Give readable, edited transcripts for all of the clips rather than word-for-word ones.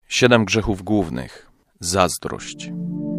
7 grzechów głównych. Zazdrość.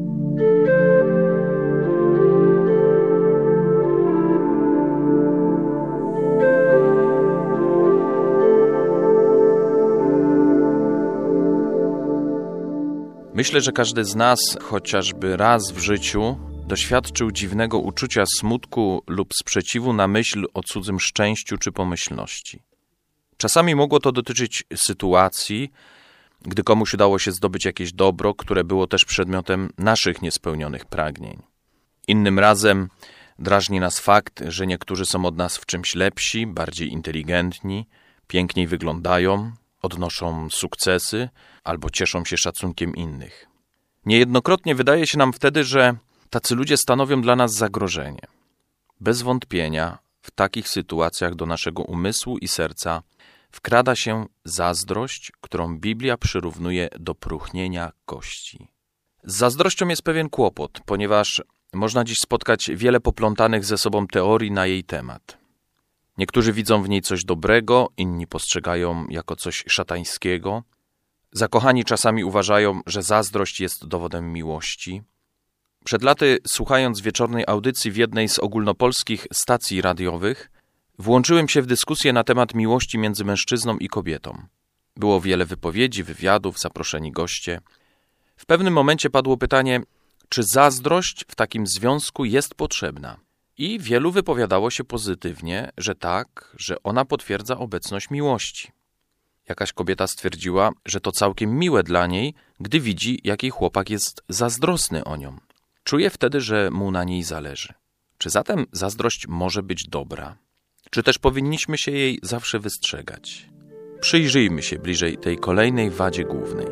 Myślę, że każdy z nas chociażby raz w życiu doświadczył dziwnego uczucia smutku lub sprzeciwu na myśl o cudzym szczęściu czy pomyślności. Czasami mogło to dotyczyć sytuacji, gdy komuś udało się zdobyć jakieś dobro, które było też przedmiotem naszych niespełnionych pragnień. Innym razem drażni nas fakt, że niektórzy są od nas w czymś lepsi, bardziej inteligentni, piękniej wyglądają, odnoszą sukcesy albo cieszą się szacunkiem innych. Niejednokrotnie wydaje się nam wtedy, że tacy ludzie stanowią dla nas zagrożenie. Bez wątpienia w takich sytuacjach do naszego umysłu i serca wkrada się zazdrość, którą Biblia przyrównuje do próchnienia kości. Z zazdrością jest pewien kłopot, ponieważ można dziś spotkać wiele poplątanych ze sobą teorii na jej temat. Niektórzy widzą w niej coś dobrego, inni postrzegają jako coś szatańskiego. Zakochani czasami uważają, że zazdrość jest dowodem miłości. Przed laty, słuchając wieczornej audycji w jednej z ogólnopolskich stacji radiowych, włączyłem się w dyskusję na temat miłości między mężczyzną i kobietą. Było wiele wypowiedzi, wywiadów, zaproszeni goście. W pewnym momencie padło pytanie, czy zazdrość w takim związku jest potrzebna? I wielu wypowiadało się pozytywnie, że tak, że ona potwierdza obecność miłości. Jakaś kobieta stwierdziła, że to całkiem miłe dla niej, gdy widzi, jak jej chłopak jest zazdrosny o nią. Czuje wtedy, że mu na niej zależy. Czy zatem zazdrość może być dobra? Czy też powinniśmy się jej zawsze wystrzegać? Przyjrzyjmy się bliżej tej kolejnej wadzie głównej.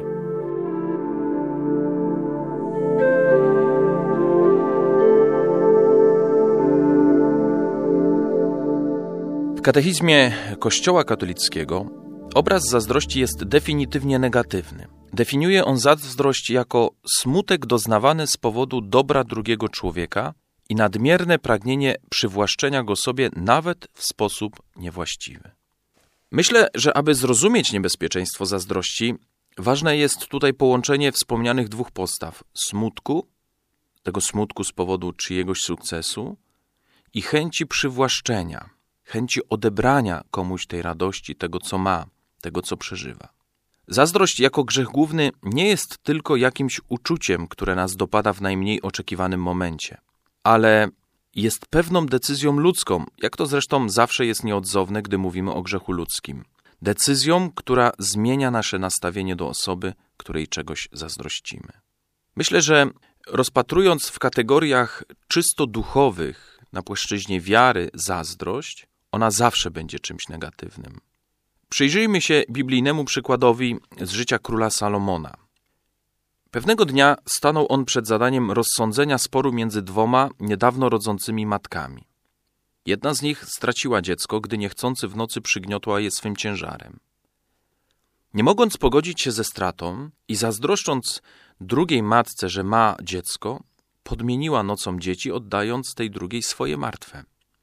W katechizmie Kościoła katolickiego obraz zazdrości jest definitywnie negatywny. Definiuje on zazdrość jako smutek doznawany z powodu dobra drugiego człowieka i nadmierne pragnienie przywłaszczenia go sobie nawet w sposób niewłaściwy. Myślę, że aby zrozumieć niebezpieczeństwo zazdrości, ważne jest tutaj połączenie wspomnianych dwóch postaw: smutku, tego smutku z powodu czyjegoś sukcesu i chęci przywłaszczenia, chęci odebrania komuś tej radości, tego co ma, tego co przeżywa. Zazdrość jako grzech główny nie jest tylko jakimś uczuciem, które nas dopada w najmniej oczekiwanym momencie, ale jest pewną decyzją ludzką, jak to zresztą zawsze jest nieodzowne, gdy mówimy o grzechu ludzkim. Decyzją, która zmienia nasze nastawienie do osoby, której czegoś zazdrościmy. Myślę, że rozpatrując w kategoriach czysto duchowych na płaszczyźnie wiary zazdrość, ona zawsze będzie czymś negatywnym. Przyjrzyjmy się biblijnemu przykładowi z życia króla Salomona. Pewnego dnia stanął on przed zadaniem rozsądzenia sporu między dwoma niedawno rodzącymi matkami. Jedna z nich straciła dziecko, gdy niechcący w nocy przygniotła je swym ciężarem. Nie mogąc pogodzić się ze stratą i zazdroszcząc drugiej matce, że ma dziecko, podmieniła nocą dzieci, oddając tej drugiej swoje martwe.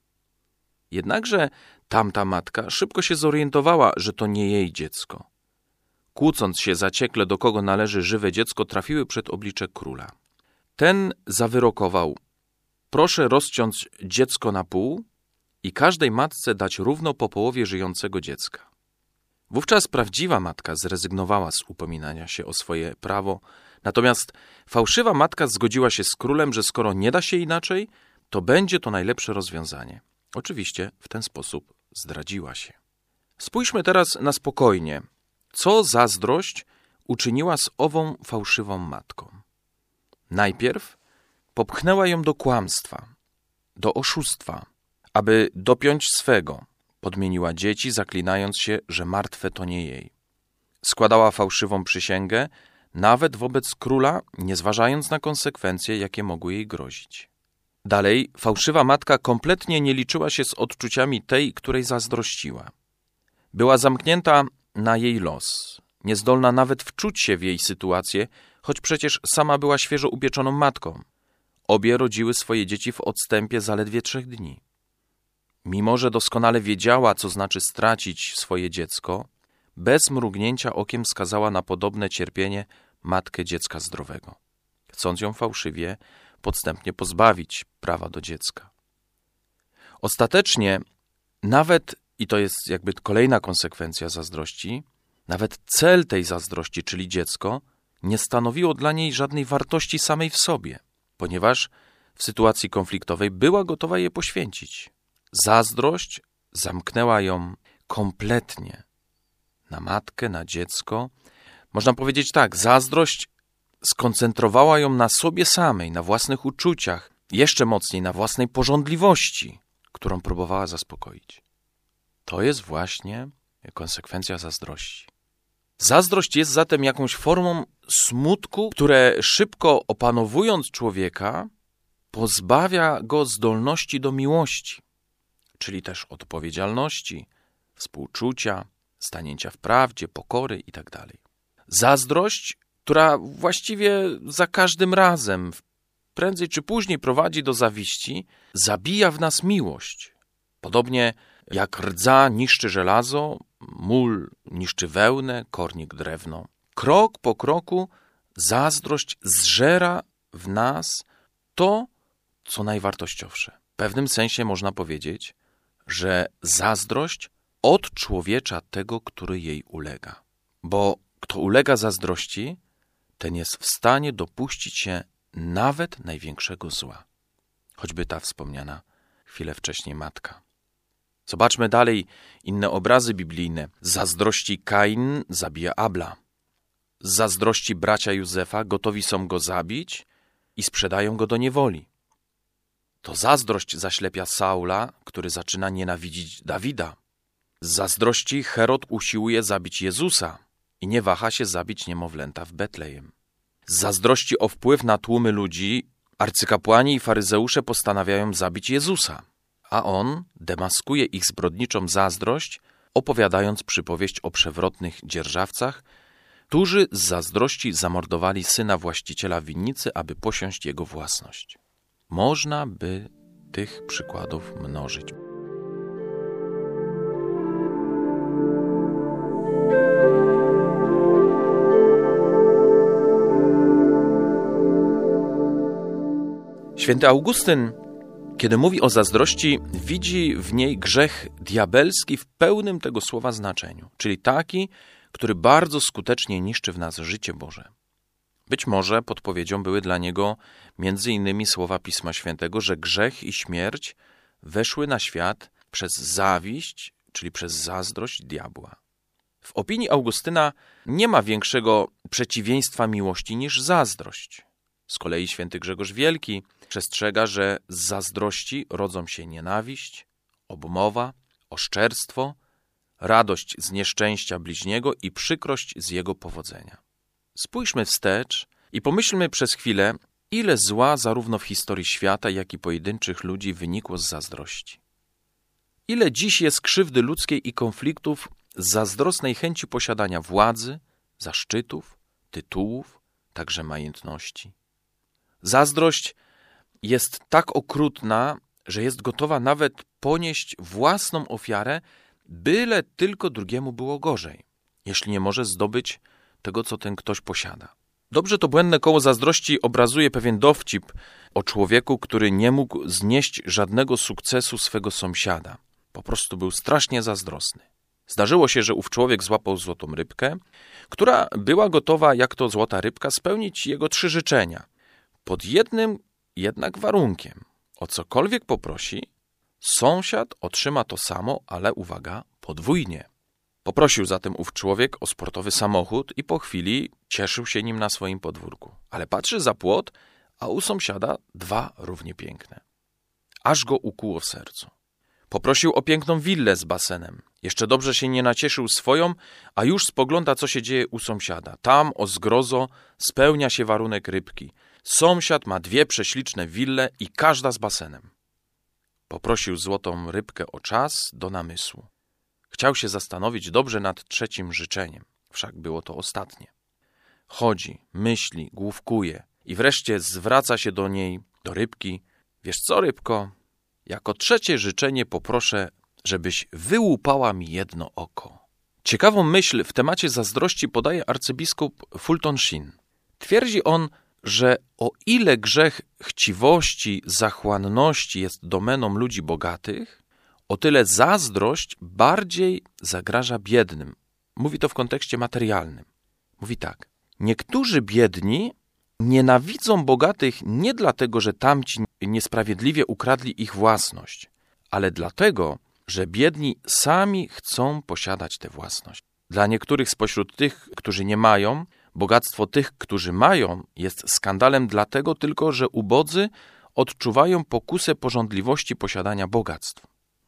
Jednakże tamta matka szybko się zorientowała, że to nie jej dziecko. Kłócąc się zaciekle, do kogo należy żywe dziecko, trafiły przed oblicze króla. Ten zawyrokował: proszę rozciąć dziecko na pół i każdej matce dać równo po połowie żyjącego dziecka. Wówczas prawdziwa matka zrezygnowała z upominania się o swoje prawo, natomiast fałszywa matka zgodziła się z królem, że skoro nie da się inaczej, to będzie to najlepsze rozwiązanie. Oczywiście w ten sposób zdradziła się. Spójrzmy teraz na spokojnie, co zazdrość uczyniła z ową fałszywą matką. Najpierw popchnęła ją do kłamstwa, do oszustwa, aby dopiąć swego. Podmieniła dzieci, zaklinając się, że martwe to nie jej. Składała fałszywą przysięgę, nawet wobec króla, nie zważając na konsekwencje, jakie mogły jej grozić. Dalej, fałszywa matka kompletnie nie liczyła się z odczuciami tej, której zazdrościła. Była zamknięta na jej los, niezdolna nawet wczuć się w jej sytuację, choć przecież sama była świeżo upieczoną matką. Obie rodziły swoje dzieci w odstępie zaledwie 3 dni. Mimo że doskonale wiedziała, co znaczy stracić swoje dziecko, bez mrugnięcia okiem skazała na podobne cierpienie matkę dziecka zdrowego, chcąc ją fałszywie, podstępnie pozbawić prawa do dziecka. Ostatecznie nawet, i to jest jakby kolejna konsekwencja zazdrości, nawet cel tej zazdrości, czyli dziecko, nie stanowiło dla niej żadnej wartości samej w sobie, ponieważ w sytuacji konfliktowej była gotowa je poświęcić. Zazdrość zamknęła ją kompletnie na matkę, na dziecko. Można powiedzieć tak, zazdrość skoncentrowała ją na sobie samej, na własnych uczuciach, jeszcze mocniej na własnej pożądliwości, którą próbowała zaspokoić. To jest właśnie konsekwencja zazdrości. Zazdrość jest zatem jakąś formą smutku, które szybko opanowując człowieka, pozbawia go zdolności do miłości, czyli też odpowiedzialności, współczucia, stanięcia w prawdzie, pokory itd. Zazdrość, która właściwie za każdym razem, prędzej czy później prowadzi do zawiści, zabija w nas miłość. Podobnie jak rdza niszczy żelazo, mól niszczy wełnę, kornik drewno. Krok po kroku zazdrość zżera w nas to, co najwartościowsze. W pewnym sensie można powiedzieć, że zazdrość odczłowiecza tego, który jej ulega. Bo kto ulega zazdrości, ten jest w stanie dopuścić się nawet największego zła. Choćby ta wspomniana chwilę wcześniej matka. Zobaczmy dalej inne obrazy biblijne. Z zazdrości Kain zabija Abla. Z zazdrości bracia Józefa gotowi są go zabić i sprzedają go do niewoli. To zazdrość zaślepia Saula, który zaczyna nienawidzić Dawida. Z zazdrości Herod usiłuje zabić Jezusa i nie waha się zabić niemowlęta w Betlejem. Z zazdrości o wpływ na tłumy ludzi arcykapłani i faryzeusze postanawiają zabić Jezusa, a on demaskuje ich zbrodniczą zazdrość, opowiadając przypowieść o przewrotnych dzierżawcach, którzy z zazdrości zamordowali syna właściciela winnicy, aby posiąść jego własność. Można by tych przykładów mnożyć. Święty Augustyn, kiedy mówi o zazdrości, widzi w niej grzech diabelski w pełnym tego słowa znaczeniu, czyli taki, który bardzo skutecznie niszczy w nas życie Boże. Być może podpowiedzią były dla niego między innymi słowa Pisma Świętego, że grzech i śmierć weszły na świat przez zawiść, czyli przez zazdrość diabła. W opinii Augustyna nie ma większego przeciwieństwa miłości niż zazdrość. Z kolei święty Grzegorz Wielki przestrzega, że z zazdrości rodzą się nienawiść, obmowa, oszczerstwo, radość z nieszczęścia bliźniego i przykrość z jego powodzenia. Spójrzmy wstecz i pomyślmy przez chwilę, ile zła zarówno w historii świata, jak i pojedynczych ludzi wynikło z zazdrości. Ile dziś jest krzywdy ludzkiej i konfliktów z zazdrosnej chęci posiadania władzy, zaszczytów, tytułów, także majątności. Zazdrość jest tak okrutna, że jest gotowa nawet ponieść własną ofiarę, byle tylko drugiemu było gorzej, jeśli nie może zdobyć tego, co ten ktoś posiada. Dobrze to błędne koło zazdrości obrazuje pewien dowcip o człowieku, który nie mógł znieść żadnego sukcesu swego sąsiada. Po prostu był strasznie zazdrosny. Zdarzyło się, że ów człowiek złapał złotą rybkę, która była gotowa, jak to złota rybka, spełnić jego 3 życzenia. Pod jednym jednak warunkiem. O cokolwiek poprosi, sąsiad otrzyma to samo, ale uwaga, podwójnie. Poprosił zatem ów człowiek o sportowy samochód i po chwili cieszył się nim na swoim podwórku. Ale patrzy za płot, a u sąsiada 2 równie piękne. Aż go ukuło w sercu. Poprosił o piękną willę z basenem. Jeszcze dobrze się nie nacieszył swoją, a już spogląda, co się dzieje u sąsiada. Tam, o zgrozo, spełnia się warunek rybki. Sąsiad ma 2 prześliczne wille i każda z basenem. Poprosił złotą rybkę o czas do namysłu. Chciał się zastanowić dobrze nad 3 życzeniem, wszak było to ostatnie. Chodzi, myśli, główkuje i wreszcie zwraca się do niej, do rybki. Wiesz co, rybko, jako 3 życzenie poproszę, żebyś wyłupała mi jedno oko. Ciekawą myśl w temacie zazdrości podaje arcybiskup Fulton Sheen. Twierdzi on, że o ile grzech chciwości, zachłanności jest domeną ludzi bogatych, o tyle zazdrość bardziej zagraża biednym. Mówi to w kontekście materialnym. Mówi tak. Niektórzy biedni nienawidzą bogatych nie dlatego, że tamci niesprawiedliwie ukradli ich własność, ale dlatego, że biedni sami chcą posiadać tę własność. Dla niektórych spośród tych, którzy nie mają, bogactwo tych, którzy mają, jest skandalem dlatego tylko, że ubodzy odczuwają pokusę pożądliwości posiadania bogactw.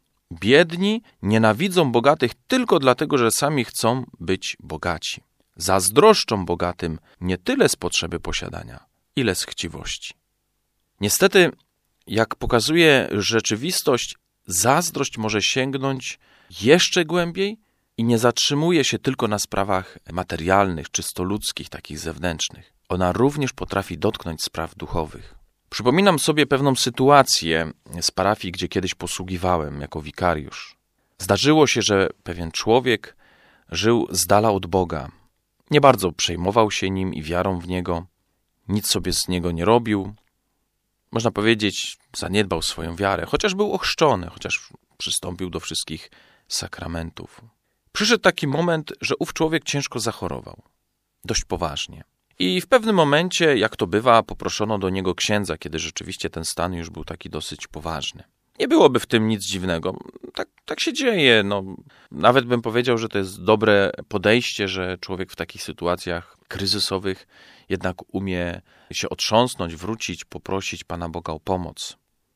Biedni nienawidzą bogatych tylko dlatego, że sami chcą być bogaci. Zazdroszczą bogatym nie tyle z potrzeby posiadania, ile z chciwości. Niestety, jak pokazuje rzeczywistość, zazdrość może sięgnąć jeszcze głębiej i nie zatrzymuje się tylko na sprawach materialnych, czysto ludzkich, takich zewnętrznych. Ona również potrafi dotknąć spraw duchowych. Przypominam sobie pewną sytuację z parafii, gdzie kiedyś posługiwałem jako wikariusz. Zdarzyło się, że pewien człowiek żył z dala od Boga. Nie bardzo przejmował się nim i wiarą w Niego. Nic sobie z niego nie robił. Można powiedzieć, zaniedbał swoją wiarę, chociaż był ochrzczony, chociaż przystąpił do wszystkich sakramentów. Przyszedł taki moment, że ów człowiek ciężko zachorował. Dość poważnie. I w pewnym momencie, jak to bywa, poproszono do niego księdza, kiedy rzeczywiście ten stan już był taki dosyć poważny. Nie byłoby w tym nic dziwnego. Tak się dzieje. Nawet bym powiedział, że to jest dobre podejście, że człowiek w takich sytuacjach kryzysowych jednak umie się otrząsnąć, wrócić, poprosić Pana Boga o pomoc.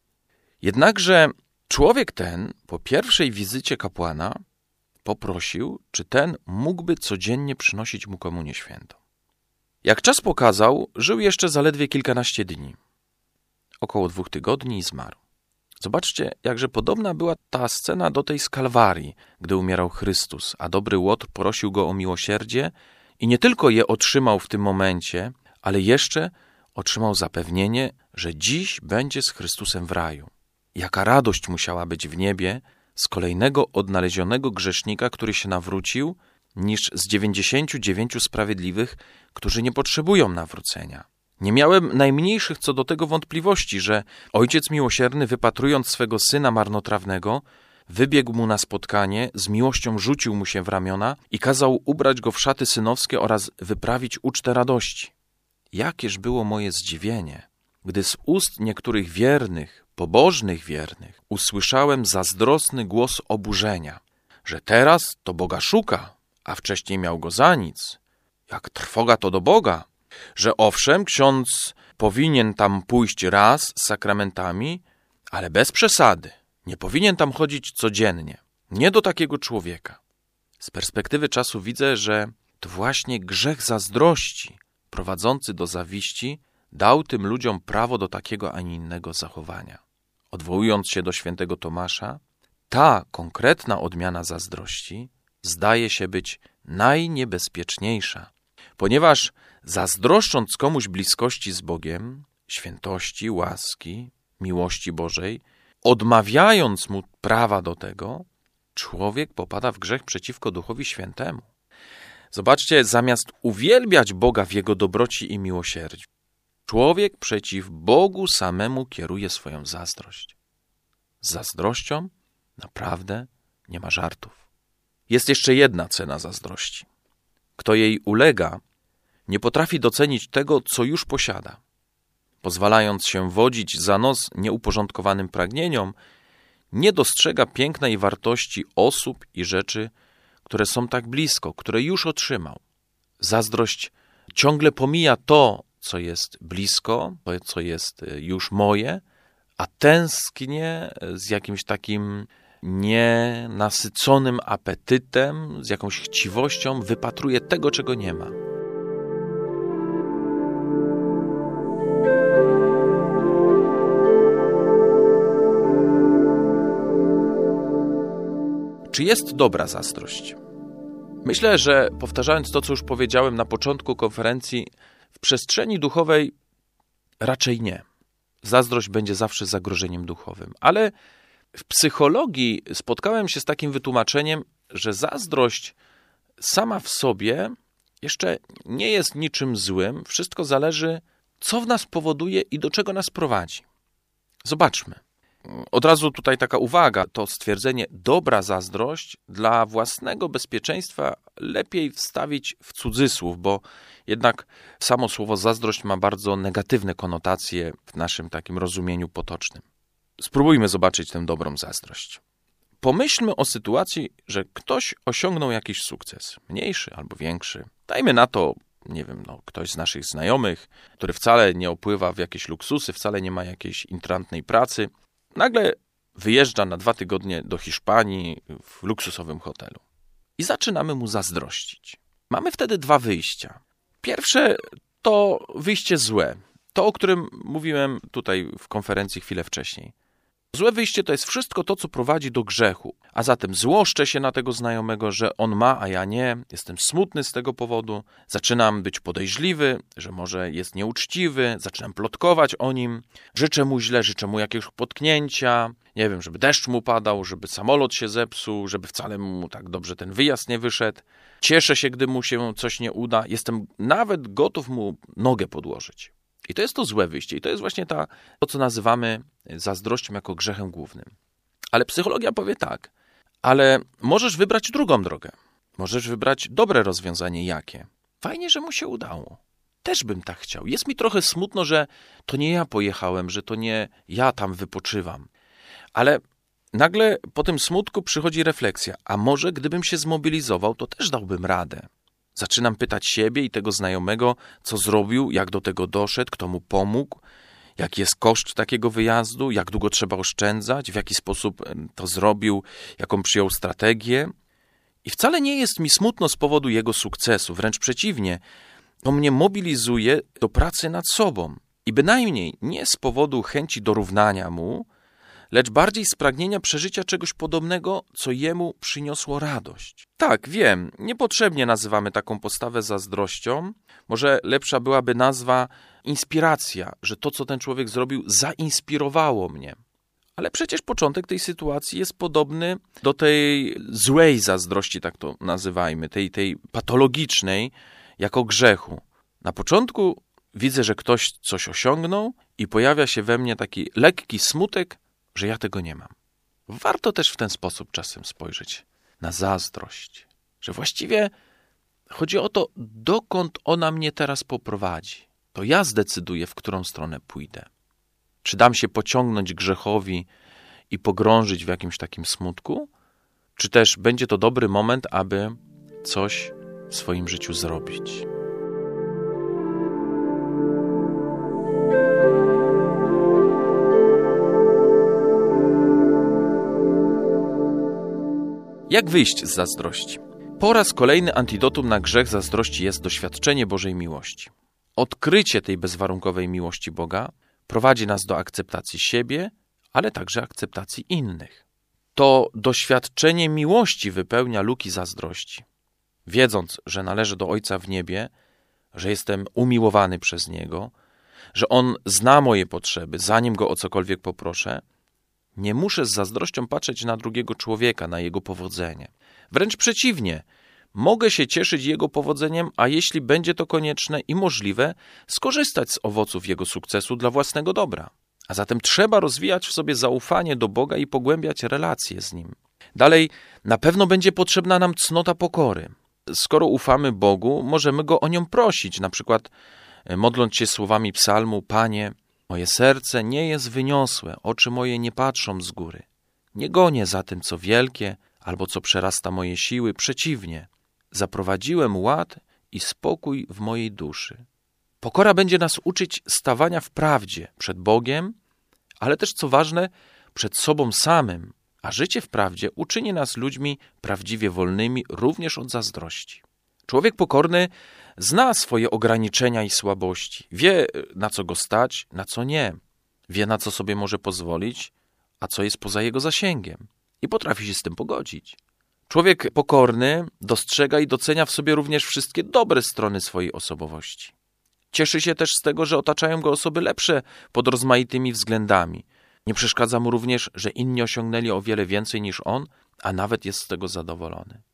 Jednakże człowiek ten po pierwszej wizycie kapłana poprosił, czy ten mógłby codziennie przynosić mu komunię świętą. Jak czas pokazał, żył jeszcze zaledwie kilkanaście dni. Około 2 tygodni i zmarł. Zobaczcie, jakże podobna była ta scena do tej z Kalwarii, gdy umierał Chrystus, a dobry Łotr prosił go o miłosierdzie i nie tylko je otrzymał w tym momencie, ale jeszcze otrzymał zapewnienie, że dziś będzie z Chrystusem w raju. Jaka radość musiała być w niebie z kolejnego odnalezionego grzesznika, który się nawrócił, niż z 99 sprawiedliwych, którzy nie potrzebują nawrócenia. Nie miałem najmniejszych co do tego wątpliwości, że Ojciec Miłosierny, wypatrując swego Syna marnotrawnego, wybiegł mu na spotkanie, z miłością rzucił mu się w ramiona i kazał ubrać go w szaty synowskie oraz wyprawić ucztę radości. Jakież było moje zdziwienie, gdy z ust niektórych wiernych, pobożnych wiernych usłyszałem zazdrosny głos oburzenia, że teraz to Boga szuka, a wcześniej miał go za nic. Jak trwoga to do Boga, że owszem, ksiądz powinien tam pójść raz z sakramentami, ale bez przesady. Nie powinien tam chodzić codziennie. Nie do takiego człowieka. Z perspektywy czasu widzę, że to właśnie grzech zazdrości prowadzący do zawiści dał tym ludziom prawo do takiego, a nie innego zachowania. Odwołując się do świętego Tomasza, ta konkretna odmiana zazdrości zdaje się być najniebezpieczniejsza, ponieważ zazdroszcząc komuś bliskości z Bogiem, świętości, łaski, miłości Bożej, odmawiając mu prawa do tego, człowiek popada w grzech przeciwko Duchowi Świętemu. Zobaczcie, zamiast uwielbiać Boga w Jego dobroci i miłosierdziu, człowiek przeciw Bogu samemu kieruje swoją zazdrość. Z zazdrością naprawdę nie ma żartów. Jest jeszcze jedna cena zazdrości. Kto jej ulega, nie potrafi docenić tego, co już posiada. Pozwalając się wodzić za nos nieuporządkowanym pragnieniom, nie dostrzega pięknej wartości osób i rzeczy, które są tak blisko, które już otrzymał. Zazdrość ciągle pomija to, co jest blisko, to, co jest już moje, a tęsknie z jakimś takim nienasyconym apetytem, z jakąś chciwością wypatruje tego, czego nie ma. Czy jest dobra zazdrość? Myślę, że powtarzając to, co już powiedziałem na początku konferencji, w przestrzeni duchowej raczej nie. Zazdrość będzie zawsze zagrożeniem duchowym. Ale w psychologii spotkałem się z takim wytłumaczeniem, że zazdrość sama w sobie jeszcze nie jest niczym złym. Wszystko zależy, co w nas powoduje i do czego nas prowadzi. Zobaczmy. Od razu tutaj taka uwaga, to stwierdzenie dobra zazdrość dla własnego bezpieczeństwa lepiej wstawić w cudzysłów, bo jednak samo słowo zazdrość ma bardzo negatywne konotacje w naszym takim rozumieniu potocznym. Spróbujmy zobaczyć tę dobrą zazdrość. Pomyślmy o sytuacji, że ktoś osiągnął jakiś sukces, mniejszy albo większy. Dajmy na to, nie wiem, ktoś z naszych znajomych, który wcale nie opływa w jakieś luksusy, wcale nie ma jakiejś intrantnej pracy, nagle wyjeżdża na 2 tygodnie do Hiszpanii w luksusowym hotelu. I zaczynamy mu zazdrościć. Mamy wtedy 2 wyjścia. Pierwsze to wyjście złe. To, o którym mówiłem tutaj w konferencji chwilę wcześniej. Złe wyjście to jest wszystko to, co prowadzi do grzechu. A zatem złoszczę się na tego znajomego, że on ma, a ja nie. Jestem smutny z tego powodu. Zaczynam być podejrzliwy, że może jest nieuczciwy. Zaczynam plotkować o nim. Życzę mu źle, życzę mu jakiegoś potknięcia. Nie wiem, żeby deszcz mu padał, żeby samolot się zepsuł, żeby wcale mu tak dobrze ten wyjazd nie wyszedł. Cieszę się, gdy mu się coś nie uda. Jestem nawet gotów mu nogę podłożyć. I to jest to złe wyjście. I to jest właśnie to, co nazywamy zazdrością jako grzechem głównym. Ale psychologia powie tak, ale możesz wybrać drugą drogę. Możesz wybrać dobre rozwiązanie. Jakie? Fajnie, że mu się udało. Też bym tak chciał. Jest mi trochę smutno, że to nie ja pojechałem, że to nie ja tam wypoczywam. Ale nagle po tym smutku przychodzi refleksja. A może gdybym się zmobilizował, to też dałbym radę. Zaczynam pytać siebie i tego znajomego, co zrobił, jak do tego doszedł, kto mu pomógł, jaki jest koszt takiego wyjazdu, jak długo trzeba oszczędzać, w jaki sposób to zrobił, jaką przyjął strategię. I wcale nie jest mi smutno z powodu jego sukcesu, wręcz przeciwnie, to mnie mobilizuje do pracy nad sobą. I bynajmniej nie z powodu chęci dorównania mu, lecz bardziej z pragnienia przeżycia czegoś podobnego, co jemu przyniosło radość. Tak, wiem, niepotrzebnie nazywamy taką postawę zazdrością. Może lepsza byłaby nazwa inspiracja, że to, co ten człowiek zrobił, zainspirowało mnie. Ale przecież początek tej sytuacji jest podobny do tej złej zazdrości, tak to nazywajmy, tej patologicznej, jako grzechu. Na początku widzę, że ktoś coś osiągnął i pojawia się we mnie taki lekki smutek, że ja tego nie mam. Warto też w ten sposób czasem spojrzeć na zazdrość, że właściwie chodzi o to, dokąd ona mnie teraz poprowadzi. To ja zdecyduję, w którą stronę pójdę. Czy dam się pociągnąć grzechowi i pogrążyć w jakimś takim smutku, czy też będzie to dobry moment, aby coś w swoim życiu zrobić. Jak wyjść z zazdrości? Po raz kolejny antidotum na grzech zazdrości jest doświadczenie Bożej miłości. Odkrycie tej bezwarunkowej miłości Boga prowadzi nas do akceptacji siebie, ale także akceptacji innych. To doświadczenie miłości wypełnia luki zazdrości. Wiedząc, że należę do Ojca w niebie, że jestem umiłowany przez Niego, że On zna moje potrzeby, zanim Go o cokolwiek poproszę, nie muszę z zazdrością patrzeć na drugiego człowieka, na jego powodzenie. Wręcz przeciwnie, mogę się cieszyć jego powodzeniem, a jeśli będzie to konieczne i możliwe, skorzystać z owoców jego sukcesu dla własnego dobra. A zatem trzeba rozwijać w sobie zaufanie do Boga i pogłębiać relacje z Nim. Dalej, na pewno będzie potrzebna nam cnota pokory. Skoro ufamy Bogu, możemy Go o nią prosić, na przykład modląc się słowami psalmu: Panie, moje serce nie jest wyniosłe, oczy moje nie patrzą z góry. Nie gonię za tym, co wielkie, albo co przerasta moje siły. Przeciwnie, zaprowadziłem ład i spokój w mojej duszy. Pokora będzie nas uczyć stawania w prawdzie przed Bogiem, ale też, co ważne, przed sobą samym, a życie w prawdzie uczyni nas ludźmi prawdziwie wolnymi również od zazdrości. Człowiek pokorny zna swoje ograniczenia i słabości. Wie, na co go stać, na co nie. Wie, na co sobie może pozwolić, a co jest poza jego zasięgiem. I potrafi się z tym pogodzić. Człowiek pokorny dostrzega i docenia w sobie również wszystkie dobre strony swojej osobowości. Cieszy się też z tego, że otaczają go osoby lepsze pod rozmaitymi względami. Nie przeszkadza mu również, że inni osiągnęli o wiele więcej niż on, a nawet jest z tego zadowolony.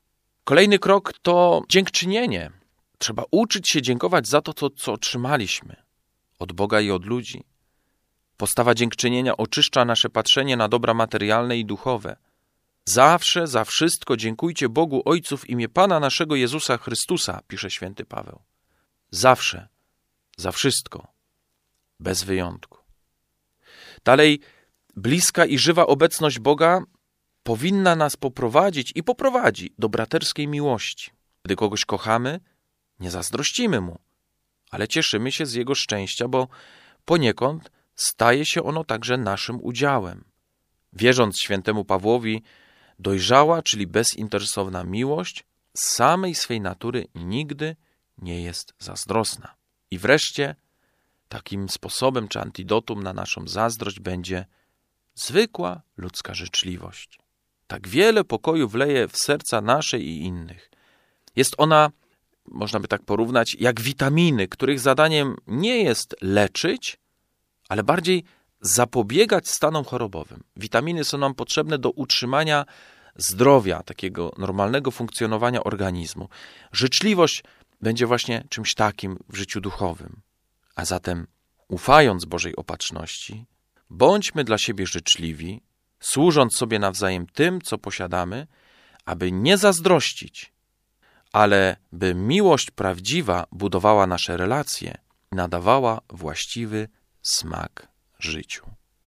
Kolejny krok to dziękczynienie. Trzeba uczyć się dziękować za to, co otrzymaliśmy od Boga i od ludzi. Postawa dziękczynienia oczyszcza nasze patrzenie na dobra materialne i duchowe. Zawsze, za wszystko dziękujcie Bogu Ojcu w imię Pana naszego Jezusa Chrystusa, pisze święty Paweł. Zawsze, za wszystko, bez wyjątku. Dalej, bliska i żywa obecność Boga powinna nas poprowadzić i poprowadzi do braterskiej miłości. Gdy kogoś kochamy, nie zazdrościmy mu, ale cieszymy się z jego szczęścia, bo poniekąd staje się ono także naszym udziałem. Wierząc świętemu Pawłowi, dojrzała, czyli bezinteresowna miłość z samej swej natury nigdy nie jest zazdrosna. I wreszcie takim sposobem czy antidotum na naszą zazdrość będzie zwykła ludzka życzliwość. Tak wiele pokoju wleje w serca nasze i innych. Jest ona, można by tak porównać, jak witaminy, których zadaniem nie jest leczyć, ale bardziej zapobiegać stanom chorobowym. Witaminy są nam potrzebne do utrzymania zdrowia, takiego normalnego funkcjonowania organizmu. Życzliwość będzie właśnie czymś takim w życiu duchowym. A zatem, ufając Bożej opatrzności, bądźmy dla siebie życzliwi, służąc sobie nawzajem tym, co posiadamy, aby nie zazdrościć, ale by miłość prawdziwa budowała nasze relacje i nadawała właściwy smak życiu.